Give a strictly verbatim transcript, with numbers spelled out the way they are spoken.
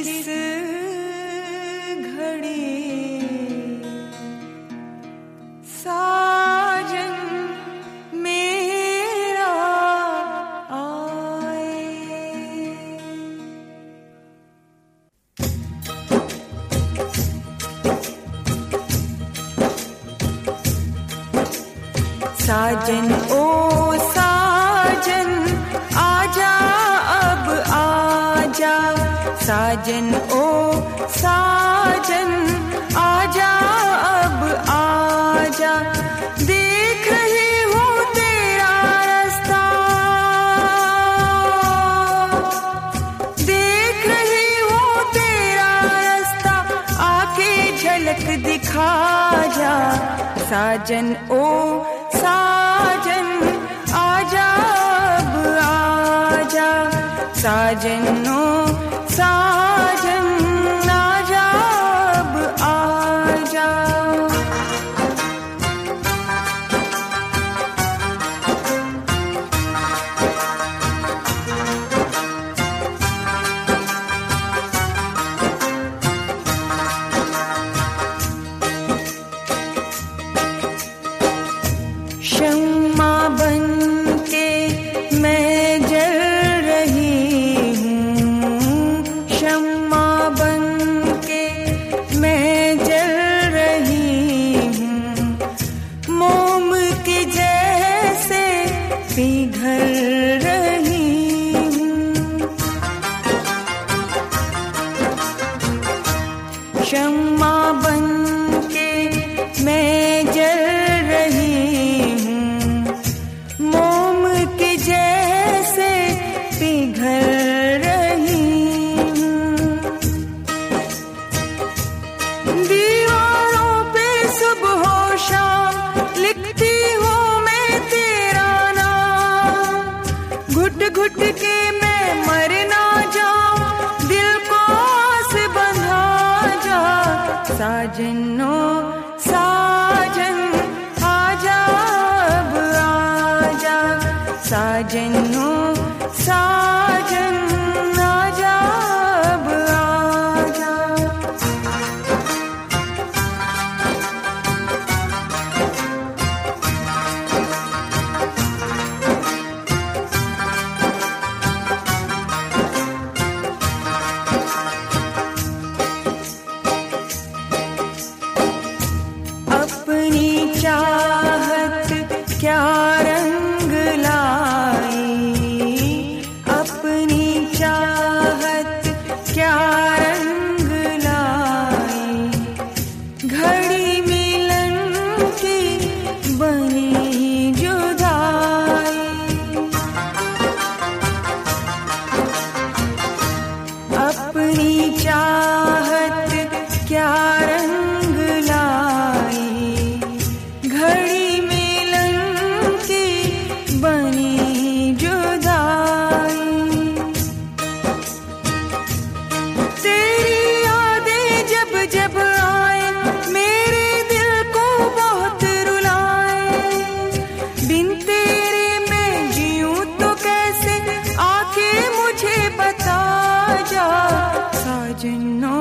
इस घड़ी साजन मेरा आए। साजन ओ साजन आजा अब आजा, साजन ओ साजन आजा अब आजा, देख रही हूँ तेरा रास्ता, देख रही हूँ तेरा रास्ता, आके झलक दिखा जा। साजन ओ साजन आजा अब आजा, साजन ओ साजन आजा अब आजा। शम्मा बन के मैं जल रही हूँ, शम्मा बन के मैं जल रही हूँ, मोम के जैसे पिघल रही हूँ। शम्मा बन के मैं जल रही हूँ, मोम के जैसे पिघल रही हूँ। दीवारों पे सुबह शाम लिखती हूँ मैं तेरा नाम, घुट घुट के मैं मर ना जाऊं, दिल को आस बंधा जा। साजनो साजन आजा अब आजा, साजनो साजन आजा अब आजा। अपनी चाहत क्या रंग लाई, अपनी चाहत क्या रंग लाई, घड़ी मिलन की बनी जुदाई। अपनी चाहत क्या रंग लाई, घड़ी मिलन की बनी जुदाई। तेरी यादें जब जब आए मेरे दिल को बहुत रुलाए, बिन तेरे मैं जीऊं तो कैसे आके मुझे बता जा। साजनो